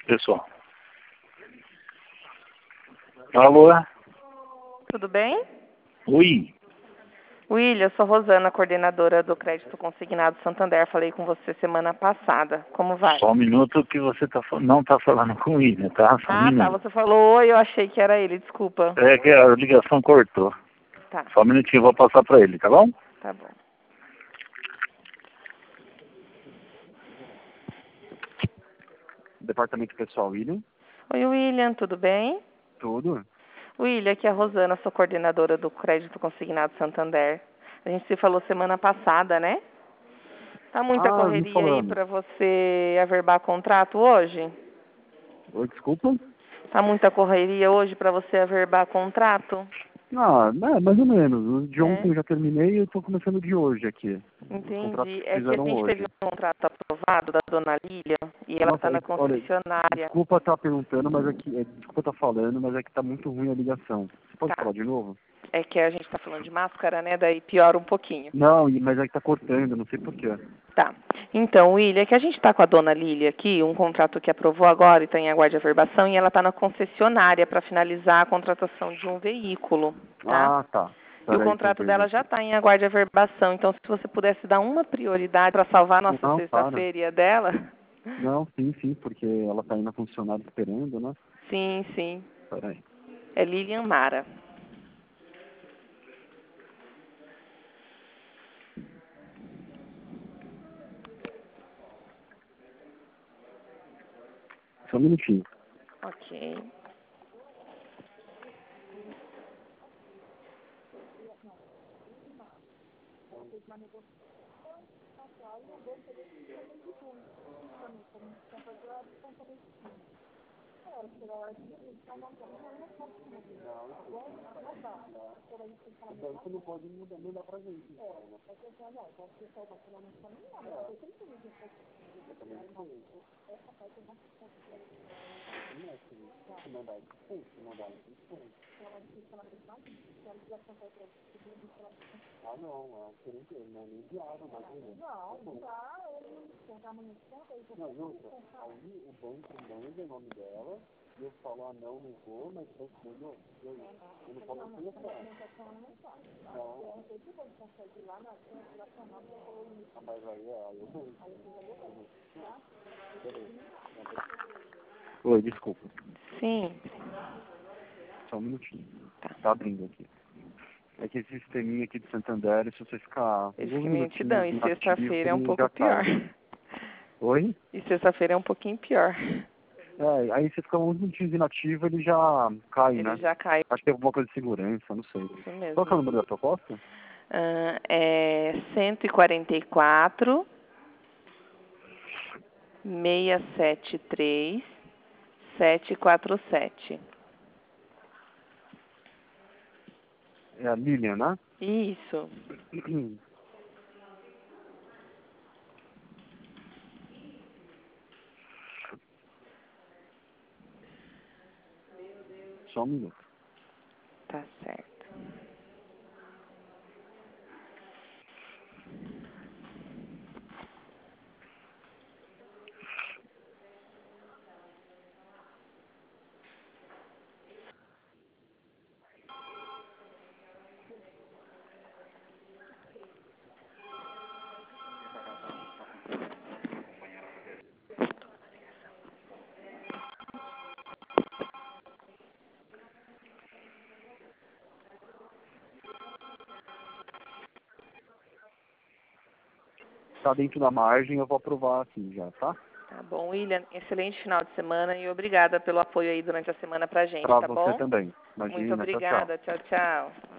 pessoal. Alô? Tudo bem? Oi. William, eu sou Rosana, coordenadora do Crédito Consignado Santander. Falei com você semana passada. Como vai? Só um minuto que você não tá falando com o William, tá? Só um Tá. minuto. Você falou oi, eu achei que era ele, desculpa. É que a ligação cortou. Tá. Só um minutinho, eu vou passar pra ele, tá bom? Tá bom. Departamento Pessoal, William. Oi, William, tudo bem? Tudo? William, aqui é a Rosana, sou coordenadora do Crédito Consignado Santander. A gente se falou semana passada, né? Tá muita Me correria aí falando. pra você averbar contrato hoje? Oi, desculpa? Tá muita correria hoje pra você averbar contrato? Mais ou menos. O de ontem É? eu já terminei e eu tô começando o de hoje aqui. Os contratos Entendi. que É que a fizeram gente teve hoje. um contrato aprovado da dona Lília e ela Nossa, está na olha, concessionária. desculpa estar perguntando, mas desculpa estar falando, mas é que tá muito ruim a ligação. Você pode Tá. falar de novo? É que a gente está falando de máscara, né? Daí piora um pouquinho. Não, mas é que tá cortando, não sei porquê. Tá. Então, William, é que a gente está com a dona Lília aqui, um contrato que aprovou agora e está em aguardo de averbação, e ela está na concessionária para finalizar a contratação de um veículo, tá? Tá. E o Peraí que eu contrato vejo dela já aqui. está em aguardo de averbação. Então, se você pudesse dar uma prioridade para salvar a nossa Não, para. sexta-feira e a dela. Não, sim, porque ela tá indo funcionária esperando, né? Sim, sim. Peraí. É Lilian Mara. Só um minutinho. Ok. Você não pode mudar pra gente. Não, você não me enviaram, mas não, e outra, aí o banco manda o nome dela, e eu falo, não vou, mas eu não posso começar. Não. Mas aí eu vou. Oi, desculpa. Sim. Só um minutinho. Tá. Tá abrindo aqui. É que esse sisteminha aqui de Santander, se você ficar Esse alguns que me te dão. minutinhos E inativo, sexta-feira é um ele pouco já pior. cai. Oi? E sexta-feira é um pouquinho pior. Aí você fica uns minutinhos inativo, ele já cai, Ele né? já cai. Acho que é alguma coisa de segurança, não sei. Isso mesmo. Qual que é o número da proposta? É 144 673 747. É a Lilian, né? Isso. Só um minuto. Tá certo. Tá dentro da margem, eu vou aprovar assim já, tá? Tá bom, William. Excelente final de semana e obrigada pelo apoio aí durante a semana pra gente, Pra tá você bom? também. Muito Imagina, tchau, tchau. obrigada. Tchau, tchau.